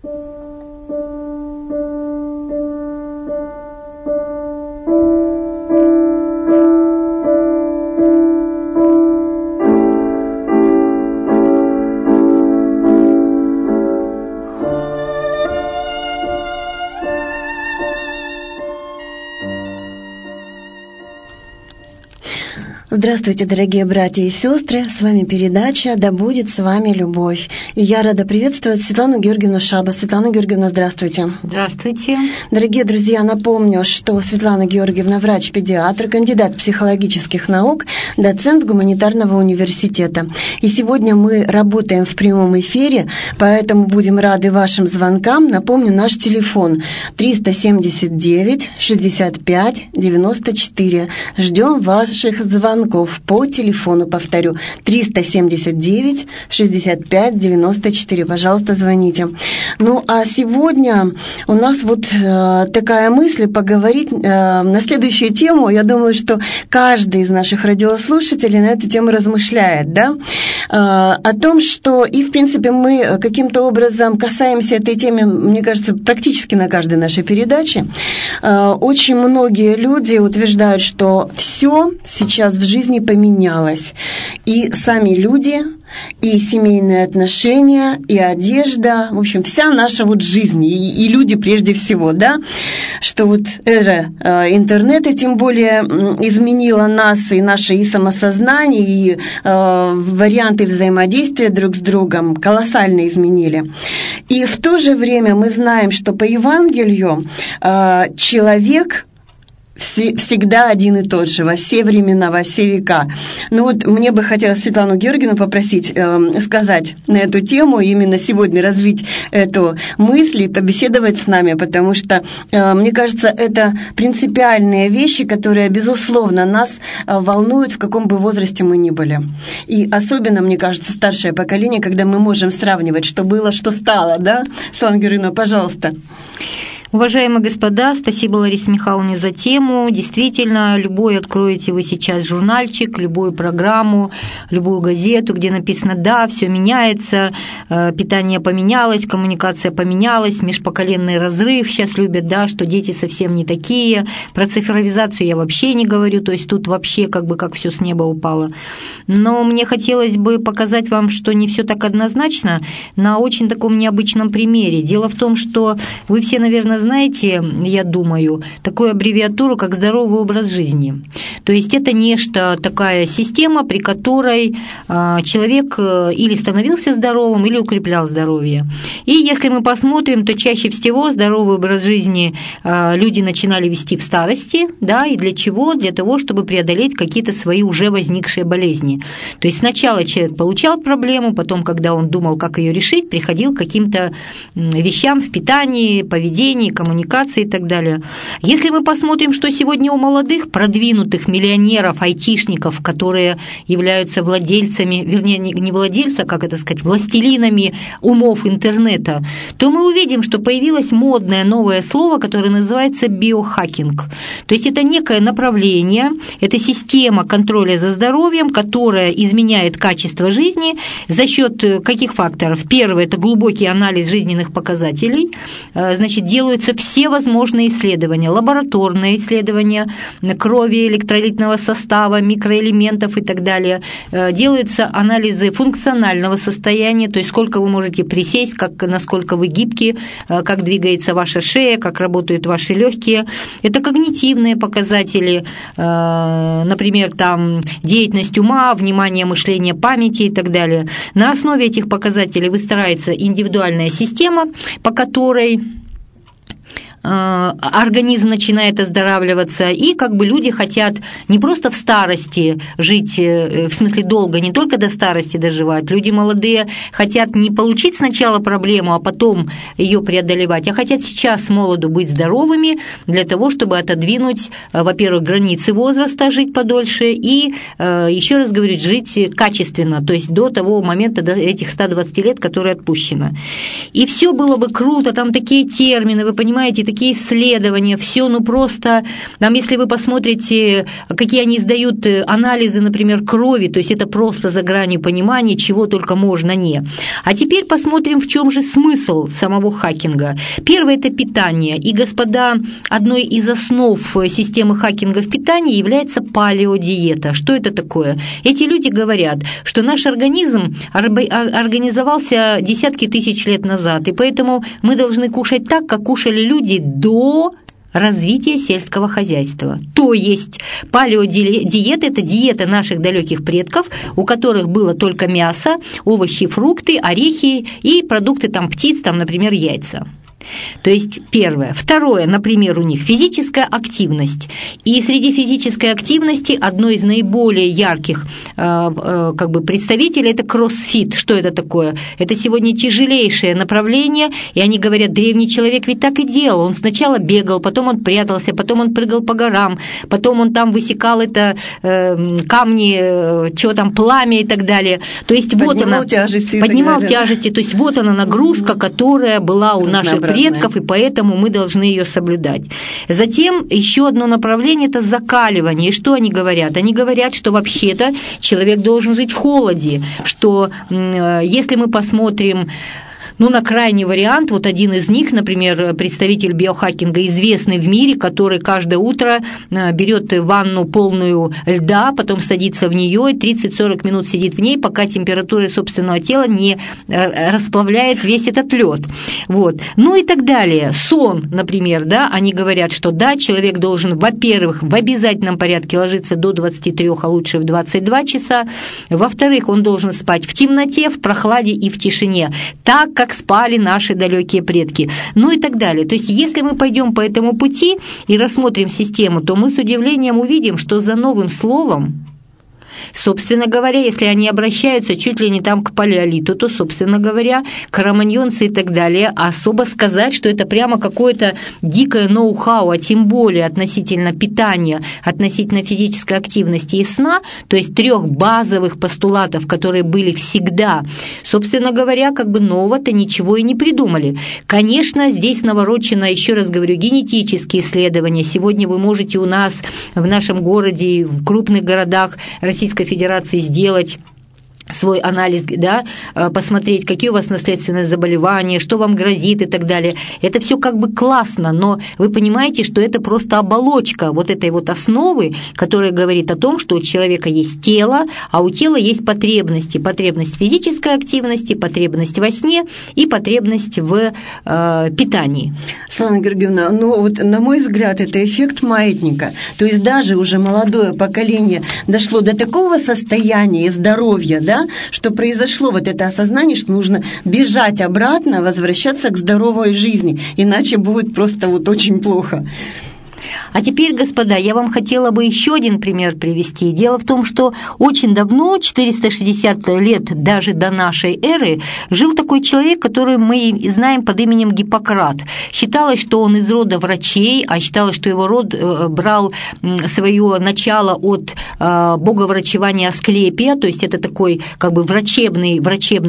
Здравствуйте, дорогие братья и сестры! С вами передача «Да будет с вами любовь». И я рада приветствовать Светлану Георгиевну Шаба. Светлана Георгиевна, здравствуйте. Здравствуйте. Дорогие друзья, напомню, что Светлана Георгиевна врач-педиатр, кандидат психологических наук, доцент гуманитарного университета. И сегодня мы работаем в прямом эфире, поэтому будем рады вашим звонкам. Напомню, наш телефон 379 65 94. Ждем ваших звонков по телефону, повторю, 379 65 94. Пожалуйста, звоните. Ну, а сегодня у нас вот такая мысль поговорить на следующую тему. Я думаю, что каждый из наших радиослушателей на эту тему размышляет, да? О том, что и, в принципе, мы каким-то образом касаемся этой темы, мне кажется, практически на каждой нашей передаче. Очень многие люди утверждают, что все сейчас в жизни поменялось. И сами люди, и семейные отношения, и одежда, в общем, вся наша вот жизнь, и люди прежде всего, да, что вот эра интернета тем более изменила нас, и наше и самосознание, и варианты взаимодействия друг с другом колоссально изменили. И в то же время мы знаем, что по Евангелию человек всегда один и тот же, во все времена, во все века. Ну вот мне бы хотелось Светлану Георгиевну попросить сказать на эту тему, именно сегодня развить эту мысль и побеседовать с нами, потому что, мне кажется, это принципиальные вещи, которые, безусловно, нас волнуют, в каком бы возрасте мы ни были. И особенно, мне кажется, старшее поколение, когда мы можем сравнивать, что было, что стало, да? Светлана Георгиевна, пожалуйста. Уважаемые господа, спасибо Ларисе Михайловне за тему. Действительно, любой откроете вы сейчас журнальчик, любую программу, любую газету, где написано «да, все меняется, питание поменялось, коммуникация поменялась, межпоколенный разрыв». Сейчас любят, да, что дети совсем не такие. Про цифровизацию я вообще не говорю, то есть тут вообще как бы как все с неба упало. Но мне хотелось бы показать вам, что не все так однозначно на очень таком необычном примере. Дело в том, что вы все, наверное, знаете, я думаю, такую аббревиатуру, как «здоровый образ жизни». То есть это нечто, такая система, при которой человек или становился здоровым, или укреплял здоровье. И если мы посмотрим, то чаще всего здоровый образ жизни люди начинали вести в старости, да, и для чего? Для того, чтобы преодолеть какие-то свои уже возникшие болезни. То есть сначала человек получал проблему, потом, когда он думал, как ее решить, приходил к каким-то вещам в питании, поведении, коммуникации и так далее. Если мы посмотрим, что сегодня у молодых, продвинутых миллионеров, айтишников, которые являются владельцами, вернее, не владельца, как это сказать, властелинами умов интернета, то мы увидим, что появилось модное новое слово, которое называется биохакинг. То есть это некое направление, это система контроля за здоровьем, которая изменяет качество жизни за счет каких факторов? Первое – это глубокий анализ жизненных показателей, значит, делаются все возможные исследования, лабораторные исследования крови, электролитного состава, микроэлементов и так далее. Делаются анализы функционального состояния, то есть сколько вы можете присесть, насколько вы гибки, как двигается ваша шея, как работают ваши легкие. Это когнитивные показатели, например, там деятельность ума, внимание, мышление, памяти и так далее. На основе этих показателей выстраивается индивидуальная система, по которой организм начинает оздоравливаться, и как бы люди хотят не просто в старости жить, в смысле долго, не только до старости доживать. Люди молодые хотят не получить сначала проблему, а потом ее преодолевать, а хотят сейчас с молоду быть здоровыми для того, чтобы отодвинуть, во-первых, границы возраста, жить подольше, и, еще раз говорю, жить качественно, то есть до того момента, до этих 120 лет, которые отпущено. И все было бы круто, там такие термины, вы понимаете, такие исследования, все, ну просто, там, если вы посмотрите, какие они издают анализы, например, крови, то есть это просто за гранью понимания, чего только можно не. А теперь посмотрим, в чем же смысл самого хакинга. Первое – это питание. И, господа, одной из основ системы хакинга в питании является палеодиета. Что это такое? Эти люди говорят, что наш организм организовался десятки тысяч лет назад, и поэтому мы должны кушать так, как кушали люди до развития сельского хозяйства. То есть палеодиета – это диета наших далеких предков, у которых было только мясо, овощи, фрукты, орехи и продукты там, птиц, там, например, яйца. То есть первое. Второе, например, у них физическая активность. И среди физической активности одно из наиболее ярких представителей – это кроссфит. Что это такое? Это сегодня тяжелейшее направление, и они говорят, древний человек ведь так и делал. Он сначала бегал, потом он прятался, потом он прыгал по горам, потом он там высекал камни, чего там, пламя и так далее. То есть поднимал тяжести. То есть вот она нагрузка, которая была у наших предков, и поэтому мы должны ее соблюдать. Затем еще одно направление – это закаливание. И что они говорят? Они говорят, что вообще-то человек должен жить в холоде, что если мы посмотрим на крайний вариант, вот один из них, например, представитель биохакинга, известный в мире, который каждое утро берет ванну полную льда, потом садится в нее и 30-40 минут сидит в ней, пока температура собственного тела не расплавляет весь этот лед. Вот. Ну и так далее. Сон, например, да, они говорят, что да, человек должен, во-первых, в обязательном порядке ложиться до 23, а лучше в 22 часа. Во-вторых, он должен спать в темноте, в прохладе и в тишине, так, как спали наши далекие предки, ну и так далее. То есть, если мы пойдем по этому пути и рассмотрим систему, то мы с удивлением увидим, что за новым словом, собственно говоря, если они обращаются чуть ли не там к палеолиту, то, собственно говоря, кроманьонцы и так далее, особо сказать, что это прямо какое-то дикое ноу-хау, а тем более относительно питания, относительно физической активности и сна, то есть 3 базовых постулатов, которые были всегда, собственно говоря, как бы нового-то ничего и не придумали. Конечно, здесь наворочено, еще раз говорю, генетические исследования. Сегодня вы можете у нас в нашем городе, в крупных городах Российской Федерации сделать свой анализ, да, посмотреть, какие у вас наследственные заболевания, что вам грозит и так далее. Это все как бы классно, но вы понимаете, что это просто оболочка вот этой вот основы, которая говорит о том, что у человека есть тело, а у тела есть потребности. Потребность физической активности, потребность во сне и потребность в питании. Светлана Георгиевна, вот на мой взгляд, это эффект маятника. То есть даже уже молодое поколение дошло до такого состояния здоровья, да, что произошло вот это осознание, что нужно бежать обратно, возвращаться к здоровой жизни, иначе будет просто вот очень плохо. А теперь, господа, я вам хотела бы еще один пример привести. Дело в том, что очень давно, 460 лет даже до нашей эры, жил такой человек, который мы знаем под именем Гиппократ. Считалось, что он из рода врачей, а считалось, что его род брал свое начало от боговрачевания Асклепия, то есть это такой как бы врачебный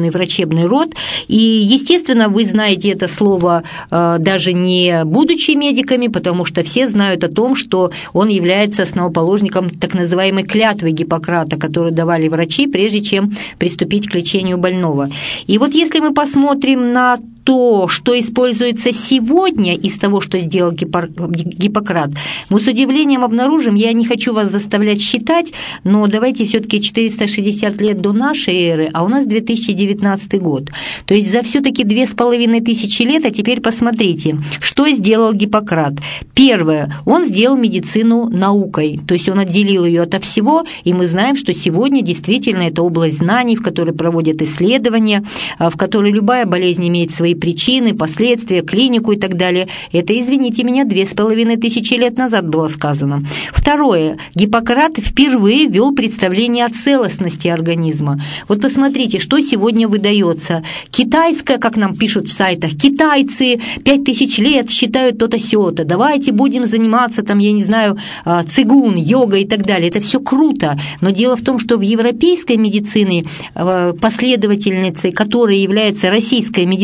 род. И, естественно, вы знаете это слово даже не будучи медиками, потому что все знают о том, что он является основоположником так называемой клятвы Гиппократа, которую давали врачи, прежде чем приступить к лечению больного. И вот если мы посмотрим на то, что используется сегодня из того, что сделал Гиппократ, мы с удивлением обнаружим, я не хочу вас заставлять считать, но давайте все-таки 460 лет до нашей эры, а у нас 2019 год. То есть за все-таки 2500 лет, а теперь посмотрите, что сделал Гиппократ. Первое, он сделал медицину наукой, то есть он отделил ее ото всего, и мы знаем, что сегодня действительно это область знаний, в которой проводят исследования, в которой любая болезнь имеет свои причины, последствия, клинику и так далее. Это, извините меня, 2500 лет назад было сказано. Второе. Гиппократ впервые ввел представление о целостности организма. Вот посмотрите, что сегодня выдается. Китайское, как нам пишут в сайтах, китайцы 5000 лет считают то-то сё-то. Давайте будем заниматься, там, я не знаю, цигун, йога и так далее. Это все круто. Но дело в том, что в европейской медицине последовательницей, которой является российская медицина,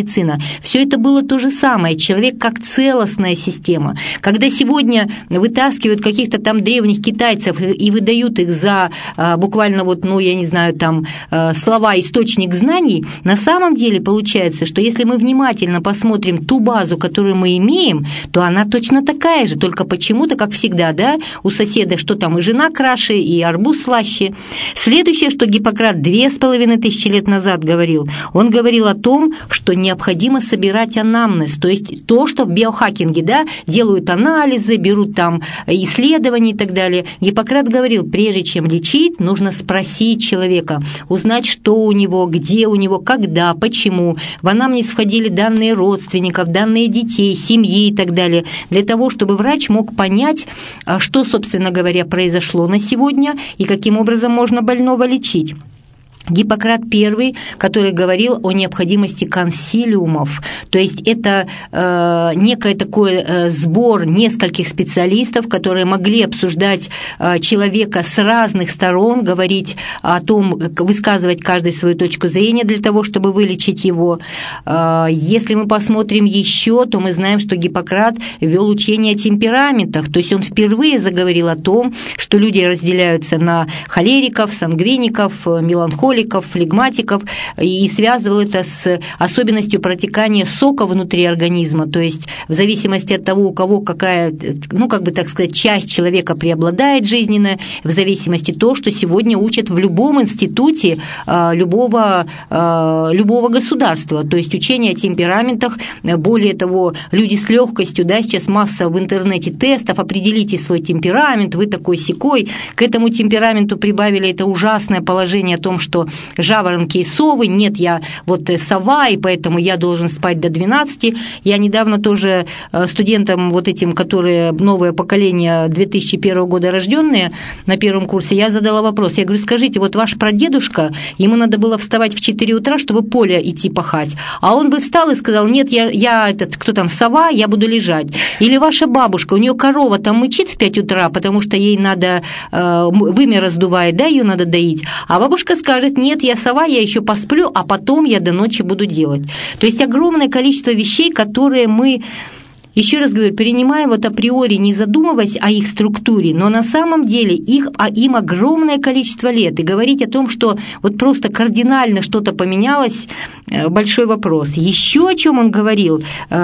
Все это было то же самое. Человек как целостная система. Когда сегодня вытаскивают каких-то там древних китайцев и выдают их за буквально вот, ну, я не знаю, там слова «источник знаний», на самом деле получается, что если мы внимательно посмотрим ту базу, которую мы имеем, то она точно такая же, только почему-то, как всегда, да, у соседа, что там и жена краше, и арбуз слаще. Следующее, что Гиппократ 2500 лет назад говорил, он говорил о том, что необходимо собирать анамнез, то есть то, что в биохакинге, да, делают анализы, берут там исследования и так далее. Гиппократ говорил, прежде чем лечить, нужно спросить человека, узнать, что у него, где у него, когда, почему. В анамнез входили данные родственников, данные детей, семьи и так далее, для того, чтобы врач мог понять, что, собственно говоря, произошло на сегодня и каким образом можно больного лечить. Гиппократ I, который говорил о необходимости консилиумов, то есть это некий такой сбор нескольких специалистов, которые могли обсуждать человека с разных сторон, говорить о том, высказывать каждый свою точку зрения для того, чтобы вылечить его. Если мы посмотрим еще, то мы знаем, что Гиппократ вел учение о темпераментах, то есть он впервые заговорил о том, что люди разделяются на холериков, сангвиников, меланхоликов, флегматиков, и связывал это с особенностью протекания сока внутри организма, то есть в зависимости от того, у кого какая, ну, как бы так сказать, часть человека преобладает жизненная, в зависимости от того, что сегодня учат в любом институте любого государства, то есть учение о темпераментах. Более того, люди с легкостью, да, сейчас масса в интернете тестов, определите свой темперамент, вы такой-сякой, к этому темпераменту прибавили это ужасное положение о том, что жаворонки и совы, нет, я вот сова, и поэтому я должен спать до 12. Я недавно тоже студентам вот этим, которые новое поколение 2001 года рожденные на первом курсе, я задала вопрос, я говорю, скажите, вот ваш прадедушка, ему надо было вставать в 4 утра, чтобы поле идти пахать, а он бы встал и сказал, нет, я кто там, сова, я буду лежать. Или ваша бабушка, у нее корова там мычит в 5 утра, потому что ей надо, вымя раздувает, да, ее надо доить, а бабушка скажет, нет, я сова, я еще посплю, а потом я до ночи буду делать. То есть огромное количество вещей, которые мы, еще раз говорю, перенимаем вот априори, не задумываясь о их структуре, но на самом деле им огромное количество лет. И говорить о том, что вот просто кардинально что-то поменялось, большой вопрос. Еще о чем он говорил,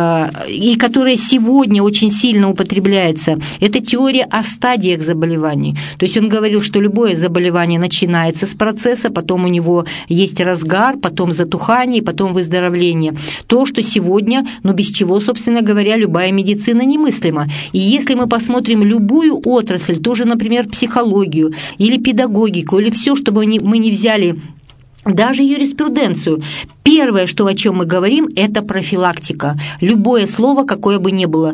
и которое сегодня очень сильно употребляется, это теория о стадиях заболеваний. То есть он говорил, что любое заболевание начинается с процесса, потом у него есть разгар, потом затухание, потом выздоровление. То, что сегодня, но без чего, собственно говоря, любая медицина немыслима. И если мы посмотрим любую отрасль, тоже, например, психологию или педагогику, или все, чтобы мы не взяли, даже юриспруденцию, первое, о чем мы говорим, это профилактика. Любое слово, какое бы ни было,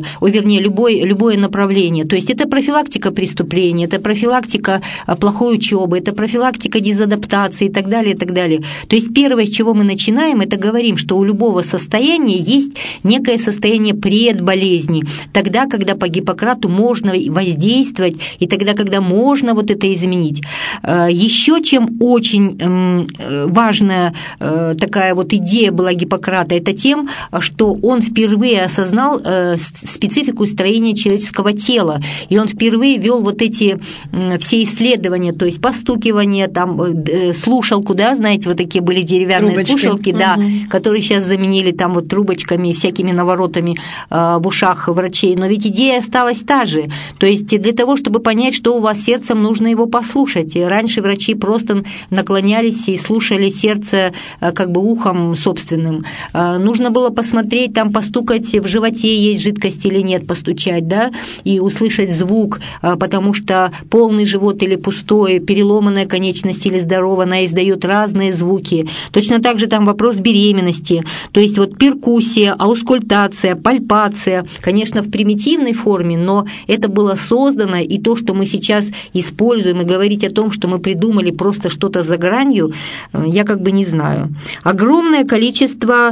любое направление. То есть это профилактика преступления, это профилактика плохой учебы, это профилактика дезадаптации и так далее, и так далее. То есть первое, с чего мы начинаем, это говорим, что у любого состояния есть некое состояние предболезни. Тогда, когда по Гиппократу можно воздействовать, и тогда, когда можно вот это изменить. Еще чем очень важная такая вот идея была Гиппократа, это тем, что он впервые осознал специфику строения человеческого тела, и он впервые вел вот эти все исследования, то есть постукивание, там, слушалку, да, знаете, вот такие были деревянные трубочки, слушалки, да, которые сейчас заменили там вот трубочками, всякими наворотами в ушах врачей, но ведь идея осталась та же, то есть для того, чтобы понять, что у вас с сердцем, нужно его послушать. И раньше врачи просто наклонялись и слушали сердце как бы ухом собственным. Нужно было посмотреть, там постукать в животе, есть жидкость или нет, постучать, да, и услышать звук, потому что полный живот или пустой, переломанная конечность или здоровая, она издает разные звуки. Точно так же там вопрос беременности, то есть вот перкуссия, аускультация, пальпация, конечно, в примитивной форме, но это было создано, и то, что мы сейчас используем, и говорить о том, что мы придумали просто что-то за гранью, я как бы не знаю. Огромное количество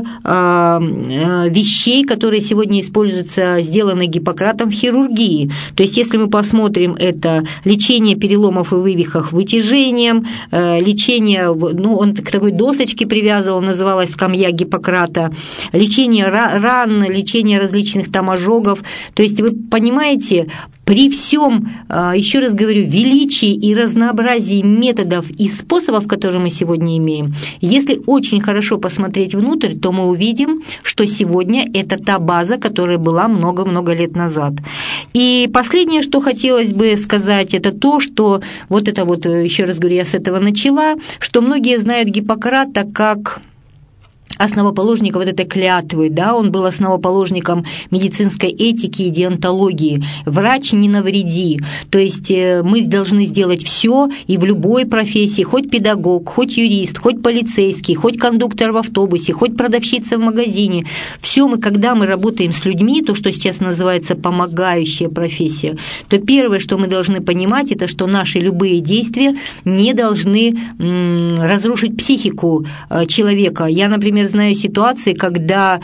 вещей, которые сегодня используются, сделаны Гиппократом в хирургии. То есть, если мы посмотрим, это лечение переломов и вывихов вытяжением, лечение, он к такой досочке привязывал, называлась скамья Гиппократа, лечение ран, лечение различных там ожогов. То есть, вы понимаете, при всем, еще раз говорю, величии и разнообразии методов и способов, которые мы сегодня имеем, если очень хорошо посмотреть внутрь, то мы увидим, что сегодня это та база, которая была много-много лет назад. И последнее, что хотелось бы сказать, это то, что вот это вот, еще раз говорю, я с этого начала, что многие знают Гиппократа как основоположника вот этой клятвы, да, он был основоположником медицинской этики и деонтологии. Врач не навреди, то есть мы должны сделать все и в любой профессии, хоть педагог, хоть юрист, хоть полицейский, хоть кондуктор в автобусе, хоть продавщица в магазине. Все мы, когда мы работаем с людьми, то, что сейчас называется помогающая профессия, то первое, что мы должны понимать, это что наши любые действия не должны разрушить психику человека. Я, например, знаю ситуации, когда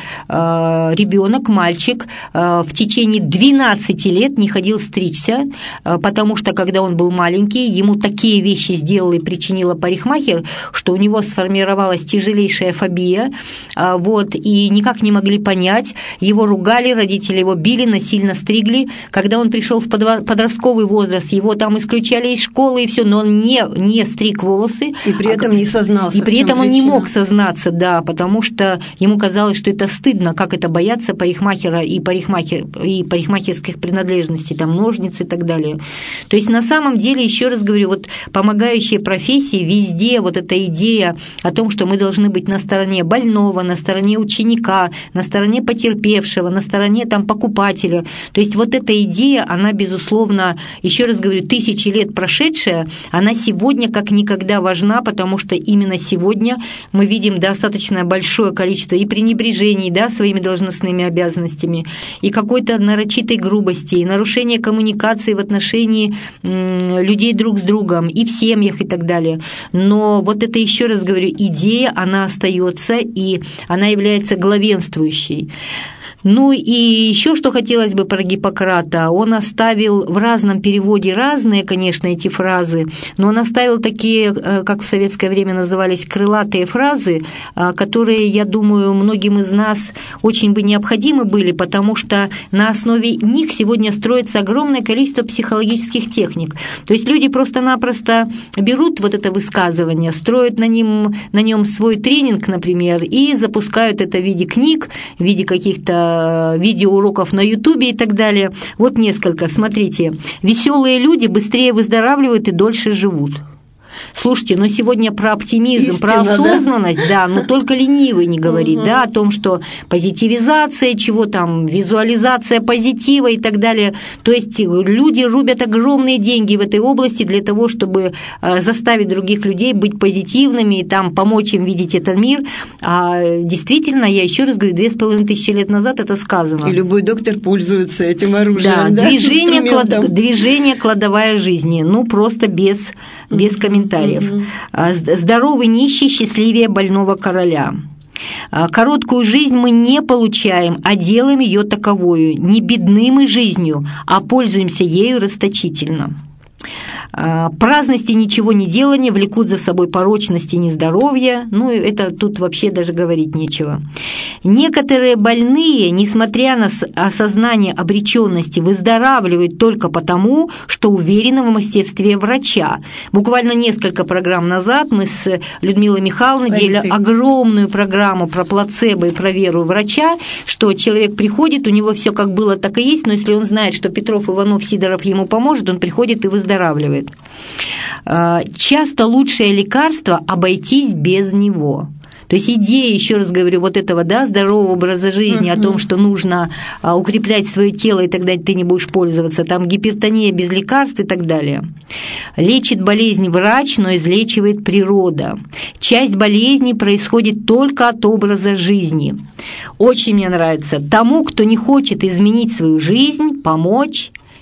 ребенок, мальчик, в течение 12 лет не ходил стричься, потому что, когда он был маленький, ему такие вещи сделала и причинила парикмахер, что у него сформировалась тяжелейшая фобия, вот, и никак не могли понять, его ругали, родители его били, насильно стригли. Когда он пришел в подростковый возраст, его там исключали из школы и все, но он не стриг волосы. И при этом не сознался. И при этом он не мог сознаться, да, потому что ему казалось, что это стыдно, как это бояться парикмахера и парикмахерских принадлежностей, там, ножниц и так далее. То есть, на самом деле, еще раз говорю, вот помогающие профессии, везде вот эта идея о том, что мы должны быть на стороне больного, на стороне ученика, на стороне потерпевшего, на стороне там покупателя. То есть, вот эта идея, она, безусловно, еще раз говорю, тысячи лет прошедшая, она сегодня как никогда важна, потому что именно сегодня мы видим достаточно большое количество и пренебрежений, да, своими должностными обязанностями, и какой-то нарочитой грубости, и нарушения коммуникации в отношении людей друг с другом, и в семьях, и так далее. Но вот это, еще раз говорю, идея, она остается, и она является главенствующей. Ну и еще что хотелось бы про Гиппократа. Он оставил в разном переводе разные, конечно, эти фразы, но он оставил такие, как в советское время назывались, крылатые фразы, которые, я думаю, многим из нас очень бы необходимы были, потому что на основе них сегодня строится огромное количество психологических техник. То есть люди просто-напросто берут вот это высказывание, строят на нем свой тренинг, например, и запускают это в виде книг, в виде каких-то видеоуроков на Ютубе и так далее. Вот несколько. Смотрите. Веселые люди быстрее выздоравливают и дольше живут. Слушайте, но сегодня про оптимизм, истина, про осознанность, да, но только ленивый не говорит, да, о том, что позитивизация, чего там, визуализация позитива и так далее. То есть люди рубят огромные деньги в этой области для того, чтобы заставить других людей быть позитивными и там помочь им видеть этот мир. А действительно, я еще раз говорю, 2500 лет назад это сказано. И любой доктор пользуется этим оружием. Да, движение кладовая жизни, ну просто без комментариев. Здоровый нищий счастливее больного короля. Короткую жизнь мы не получаем, а делаем ее таковою. Не бедны мы жизнью, а пользуемся ею расточительно. Праздность и ничего не делание влекут за собой порочность и нездоровье. Ну, это тут вообще даже говорить нечего. Некоторые больные, несмотря на осознание обреченности, выздоравливают только потому, что уверены в мастерстве врача. Буквально несколько программ назад мы с Людмилой Михайловной делали огромную программу про плацебо и про веру врача, что человек приходит, у него все как было, так и есть, но если он знает, что Петров, Иванов, Сидоров ему поможет, он приходит и выздоравливает. Часто лучшее лекарство – обойтись без него. То есть идея, еще раз говорю, вот этого, да, здорового образа жизни, о том, что нужно укреплять свое тело, и тогда ты не будешь пользоваться, там гипертония без лекарств и так далее. Лечит болезнь врач, но излечивает природа. Часть болезней происходит только от образа жизни. Очень мне нравится. Тому, кто не хочет изменить свою жизнь, помочь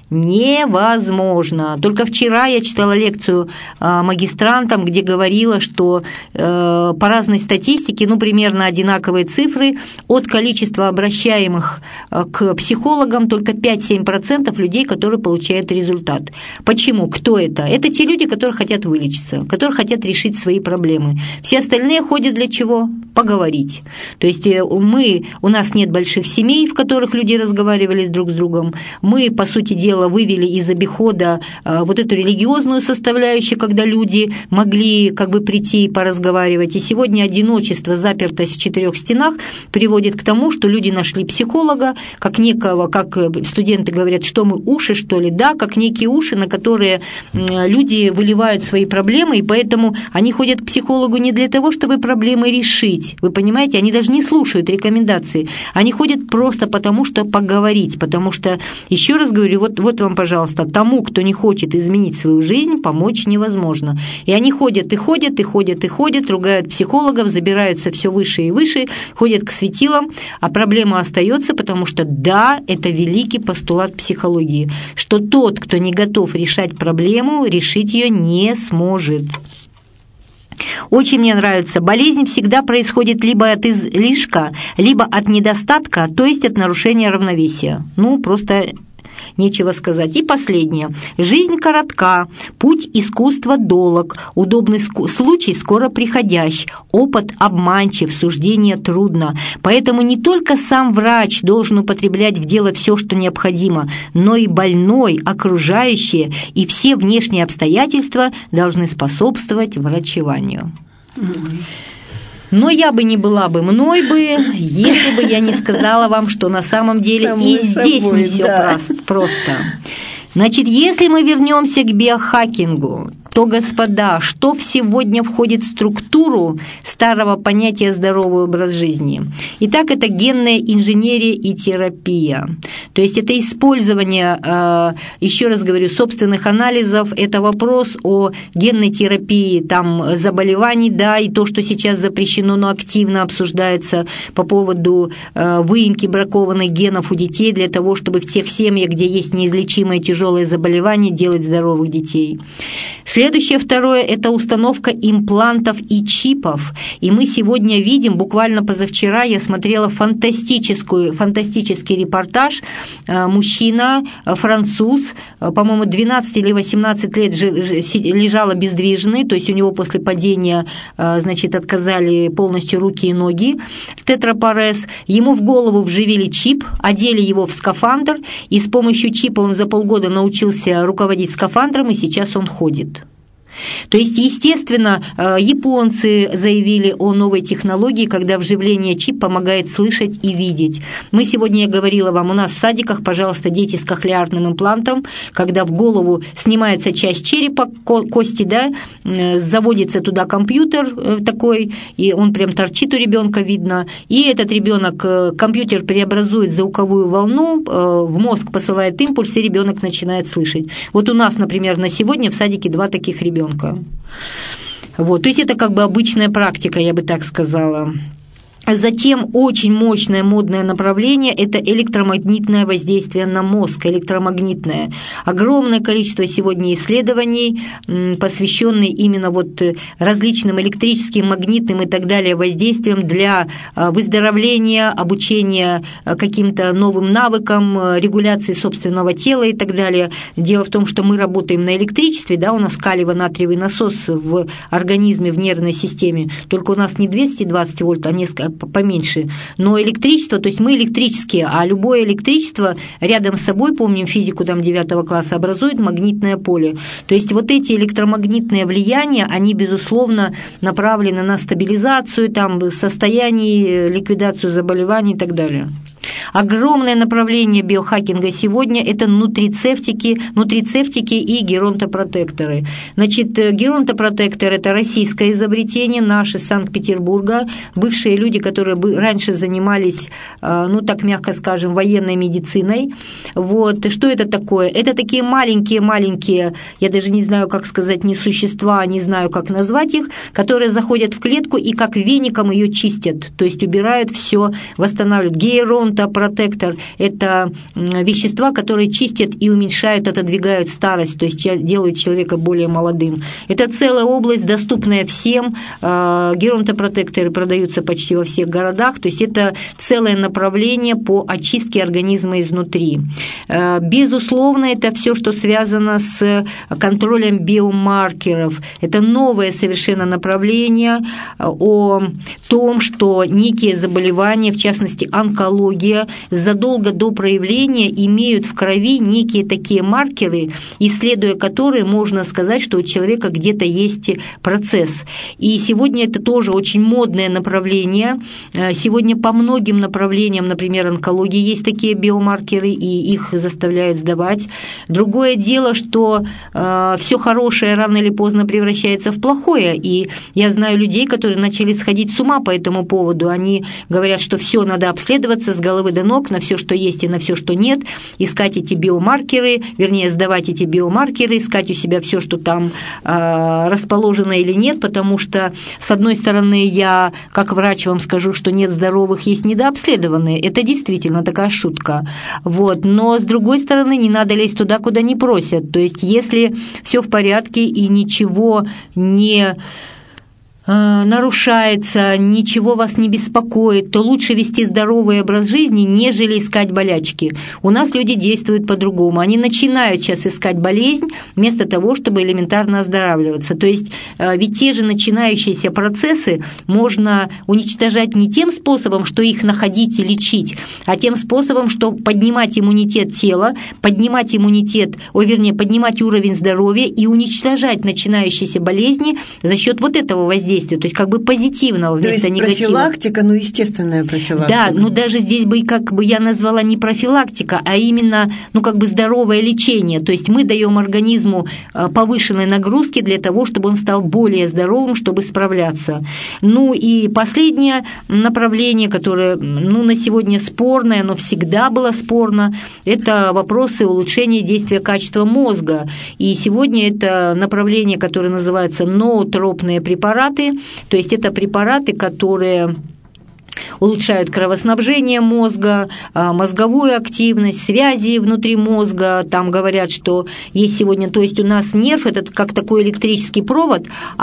невозможно. Только вчера я читала лекцию магистрантам, где говорила, что по разной статистике, примерно одинаковые цифры, от количества обращаемых к психологам только 5-7% людей, которые получают результат. Почему? Кто это? Это те люди, которые хотят вылечиться, которые хотят решить свои проблемы. Все остальные ходят для чего? Поговорить. То есть у нас нет больших семей, в которых люди разговаривали друг с другом. Мы, по сути дела, вывели из обихода вот эту религиозную составляющую, когда люди могли прийти и поразговаривать. И сегодня одиночество, запертость в 4 стенах приводит к тому, что люди нашли психолога, как некого, как студенты говорят, что мы уши, что ли, да, как некие уши, на которые люди выливают свои проблемы, и поэтому они ходят к психологу не для того, чтобы проблемы решить. Вы понимаете, они даже не слушают рекомендации. Они ходят просто потому, что поговорить, потому что, еще раз говорю, вот вам, пожалуйста, тому, кто не хочет изменить свою жизнь, помочь невозможно. И они ходят, ругают психологов, забираются все выше и выше, ходят к светилам, а проблема остается, потому что, да, это великий постулат психологии, что тот, кто не готов решать проблему, решить ее не сможет. Очень мне нравится. Болезнь всегда происходит либо от излишка, либо от недостатка, то есть от нарушения равновесия. Просто нечего сказать. И последнее. Жизнь коротка, путь искусства долог, удобный случай скоро приходящ, опыт обманчив, суждение трудно. Поэтому не только сам врач должен употреблять в дело все, что необходимо, но и больной, окружающие и все внешние обстоятельства должны способствовать врачеванию. Но я бы не была бы мной бы, если бы я не сказала вам, что на самом деле и здесь не все просто. Значит, если мы вернемся к биохакингу, то, господа, что сегодня входит в структуру старого понятия «здоровый образ жизни»? Итак, это генная инженерия и терапия. То есть это использование, еще раз говорю, собственных анализов, это вопрос о генной терапии заболеваний, да, и то, что сейчас запрещено, но активно обсуждается по поводу выемки бракованных генов у детей для того, чтобы в тех семьях, где есть неизлечимые тяжелые заболевания, делать здоровых детей. Следующее, второе, это установка имплантов и чипов. И мы сегодня видим, буквально позавчера я смотрела фантастический репортаж. Мужчина, француз, по-моему, 12 или 18 лет лежал обездвиженный, то есть у него после падения, отказали полностью руки и ноги, тетрапарез. Ему в голову вживили чип, одели его в скафандр, и с помощью чипа он за полгода научился руководить скафандром, и сейчас он ходит. То есть, естественно, японцы заявили о новой технологии, когда вживление чипа помогает слышать и видеть. Мы сегодня, я говорила вам, у нас в садиках, пожалуйста, дети с кохлеарным имплантом, когда в голову снимается часть черепа, кости, да, заводится туда компьютер такой, и он прям торчит у ребенка, видно, и этот ребенок, компьютер преобразует звуковую волну, в мозг посылает импульс, и ребенок начинает слышать. Вот у нас, например, на сегодня в садике 2 таких ребенка. То есть это обычная практика, я бы так сказала. Затем очень мощное модное направление – это электромагнитное воздействие на мозг, электромагнитное. Огромное количество сегодня исследований, посвященных именно различным электрическим, магнитным и так далее воздействиям для выздоровления, обучения каким-то новым навыкам, регуляции собственного тела и так далее. Дело в том, что мы работаем на электричестве, да, у нас калиево-натриевый насос в организме, в нервной системе, только у нас не 220 вольт, а несколько поменьше, но электричество, то есть мы электрические, а любое электричество рядом с собой, помним физику 9 класса, образует магнитное поле. То есть эти электромагнитные влияния, они, безусловно, направлены на стабилизацию состояний, ликвидацию заболеваний и так далее. Огромное направление биохакинга сегодня – это нутрицептики и геронтопротекторы. Геронтопротектор – это российское изобретение, наше из Санкт-Петербурга, бывшие люди, которые раньше занимались, так мягко скажем, военной медициной. Что это такое? Это такие маленькие, я даже не знаю, как сказать, не существа, не знаю, как назвать их, которые заходят в клетку и как веником ее чистят, то есть убирают все, восстанавливают. Геронт геронтопротектор – это вещества, которые чистят и уменьшают, отодвигают старость, то есть делают человека более молодым. Это целая область, доступная всем. Геронтопротекторы продаются почти во всех городах, то есть это целое направление по очистке организма изнутри. Безусловно, это все, что связано с контролем биомаркеров. Это новое совершенно направление о том, что некие заболевания, в частности онкология, задолго до проявления имеют в крови некие такие маркеры, исследуя которые можно сказать, что у человека где-то есть процесс. И сегодня это тоже очень модное направление. Сегодня по многим направлениям, например, онкологии, есть такие биомаркеры, и их заставляют сдавать. Другое дело, что все хорошее рано или поздно превращается в плохое. И я знаю людей, которые начали сходить с ума по этому поводу. Они говорят, что все надо обследоваться с головы до ног, на все, что есть и на все, что нет, искать эти биомаркеры, вернее, сдавать эти биомаркеры, искать у себя все, что там расположено или нет, потому что, с одной стороны, я, как врач, вам скажу, что нет здоровых, есть недообследованные. Это действительно такая шутка. Вот. Но, с другой стороны, не надо лезть туда, куда не просят. То есть, если все в порядке и ничего не нарушается, ничего вас не беспокоит, то лучше вести здоровый образ жизни, нежели искать болячки. У нас люди действуют по-другому. Они начинают сейчас искать болезнь вместо того, чтобы элементарно оздоравливаться. То есть ведь те же начинающиеся процессы можно уничтожать не тем способом, что их находить и лечить, а тем способом, что поднимать иммунитет тела, поднимать уровень здоровья и уничтожать начинающиеся болезни за счет вот этого воздействия. То есть как бы позитивного вместо негатива. То есть профилактика, но естественная профилактика. Да, но даже здесь бы, как бы я назвала, не профилактика, а именно, здоровое лечение. То есть мы даем организму повышенной нагрузки для того, чтобы он стал более здоровым, чтобы справляться. Ну и последнее направление, которое, на сегодня спорное, но всегда было спорно, это вопросы улучшения действия качества мозга. И сегодня это направление, которое называется ноотропные препараты. То есть это препараты, которые улучшают кровоснабжение мозга, мозговую активность, связи внутри мозга. Там говорят, что есть сегодня, то есть у нас нерв, это как такой электрический провод,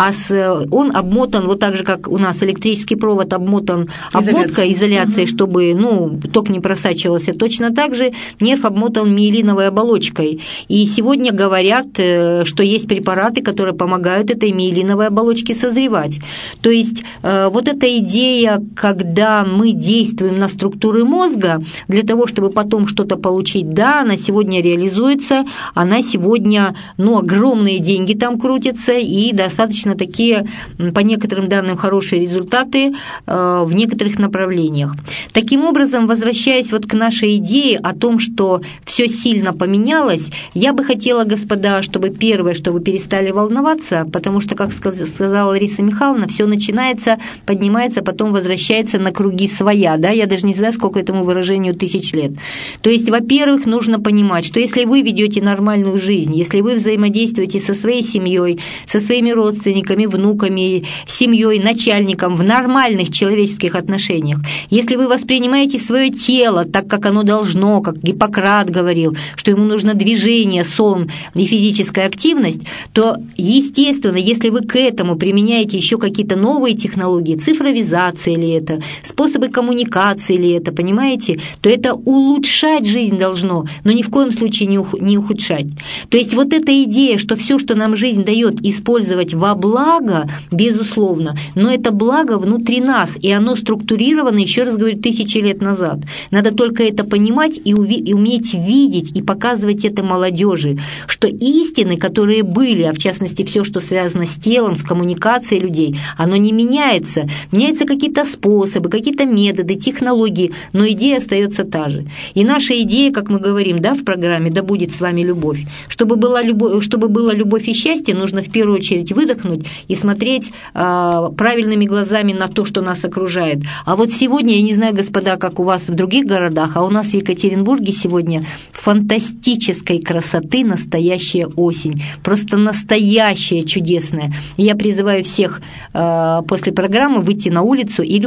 он обмотан, вот так же, как у нас электрический провод обмотан обмоткой, изоляцией, чтобы ток не просачивался. Точно так же нерв обмотан миелиновой оболочкой. И сегодня говорят, что есть препараты, которые помогают этой миелиновой оболочке созревать. То есть вот эта идея, когда мы действуем на структуры мозга для того, чтобы потом что-то получить, да, она сегодня реализуется, она сегодня, огромные деньги там крутятся и достаточно такие, по некоторым данным, хорошие результаты в некоторых направлениях. Таким образом, возвращаясь вот к нашей идее о том, что все сильно поменялось, я бы хотела, господа, чтобы первое, что вы перестали волноваться, потому что, как сказала Лариса Михайловна, все начинается, поднимается, потом возвращается на круги своя, да, я даже не знаю, сколько этому выражению 1000 лет. То есть, во-первых, нужно понимать, что если вы ведете нормальную жизнь, если вы взаимодействуете со своей семьей, со своими родственниками, внуками, семьей, начальником в нормальных человеческих отношениях, если вы воспринимаете свое тело так, как оно должно, как Гиппократ говорил, что ему нужно движение, сон и физическая активность, то, естественно, если вы к этому применяете еще какие-то новые технологии, цифровизация ли это, способы коммуникации ли это, понимаете, то это улучшать жизнь должно, но ни в коем случае не ухудшать. То есть вот эта идея, что все, что нам жизнь дает, использовать во благо, безусловно, но это благо внутри нас, и оно структурировано, еще раз говорю, 1000 лет назад. Надо только это понимать и уметь видеть и показывать это молодежи, что истины, которые были, а в частности все, что связано с телом, с коммуникацией людей, оно не меняется. Меняются какие-то способы, какие-то методы, технологии, но идея остается та же. И наша идея, как мы говорим, да, в программе «Да будет с вами любовь». Чтобы была любовь и счастье, нужно в первую очередь выдохнуть и смотреть правильными глазами на то, что нас окружает. А вот сегодня, я не знаю, господа, как у вас в других городах, а у нас в Екатеринбурге сегодня фантастической красоты настоящая осень. Просто настоящая, чудесная. И я призываю всех после программы выйти на улицу и любоваться.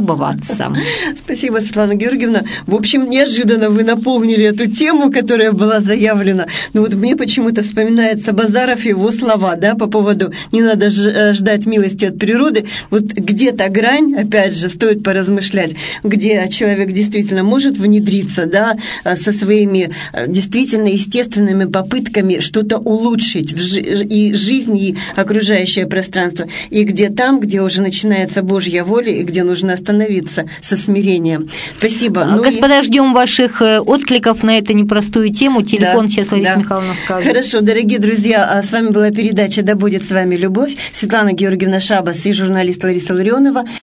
сам. Спасибо, Светлана Георгиевна. В общем, неожиданно вы наполнили эту тему, которая была заявлена. Но вот мне почему-то вспоминается Базаров и его слова, да, по поводу «не надо ждать милости от природы». Вот где-то грань, опять же, стоит поразмышлять, где человек действительно может внедриться, да, со своими действительно естественными попытками что-то улучшить и жизнь, и окружающее пространство, и где там, где уже начинается Божья воля, и где нужно остановиться со смирением. Спасибо. Господа, ждем ваших откликов на эту непростую тему. Телефон сейчас Лариса Михайловна скажет. Хорошо, дорогие друзья, с вами была передача «Да будет с вами любовь». Светлана Георгиевна Шабас и журналист Лариса Ларионова.